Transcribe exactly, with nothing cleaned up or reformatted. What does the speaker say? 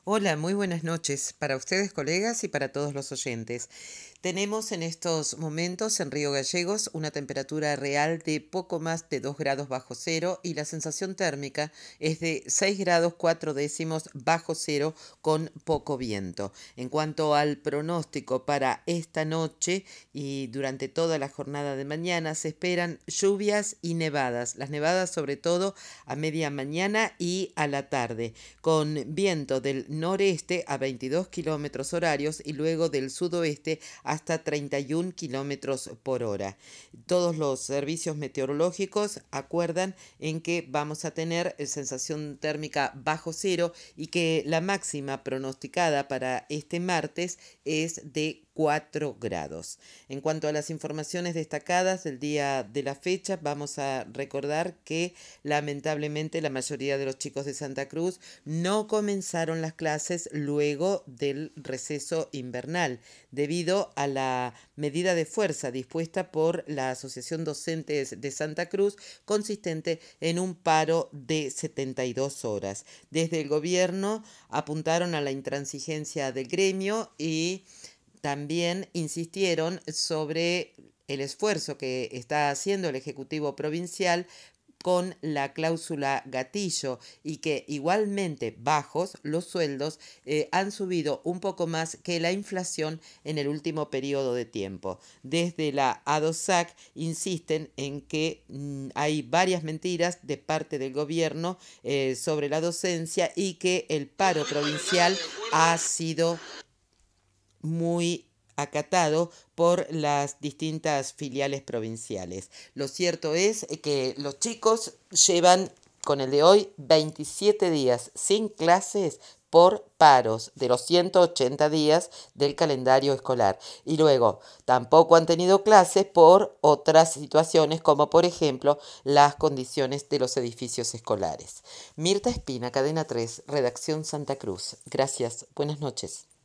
Hola, muy buenas noches para ustedes, colegas, y para todos los oyentes. Tenemos en estos momentos en Río Gallegos una temperatura real de poco más de dos grados bajo cero y la sensación térmica es de seis grados cuatro décimos bajo cero con poco viento. En cuanto al pronóstico para esta noche y durante toda la jornada de mañana se esperan lluvias y nevadas. Las nevadas sobre todo a media mañana y a la tarde, con viento del noreste a veintidós kilómetros horarios y luego del sudoeste hasta treinta y un kilómetros por hora. Todos los servicios meteorológicos acuerdan en que vamos a tener sensación térmica bajo cero y que la máxima pronosticada para este martes es de cuatro grados. En cuanto a las informaciones destacadas del día de la fecha, vamos a recordar que lamentablemente la mayoría de los chicos de Santa Cruz no comenzaron las clases luego del receso invernal, debido a la medida de fuerza dispuesta por la Asociación Docentes de Santa Cruz, consistente en un paro de setenta y dos horas. Desde el gobierno apuntaron a la intransigencia del gremio y también insistieron sobre el esfuerzo que está haciendo el Ejecutivo Provincial con la cláusula gatillo y que igualmente bajos los sueldos eh, han subido un poco más que la inflación en el último periodo de tiempo. Desde la ADOSAC insisten en que mm, hay varias mentiras de parte del gobierno eh, sobre la docencia y que el paro provincial ha sido muy acatado por las distintas filiales provinciales. Lo cierto es que los chicos llevan con el de hoy veintisiete días sin clases por paros de los ciento ochenta días del calendario escolar. Y luego tampoco han tenido clases por otras situaciones como por ejemplo las condiciones de los edificios escolares. Mirta Espina, Cadena tres, Redacción Santa Cruz. Gracias, buenas noches.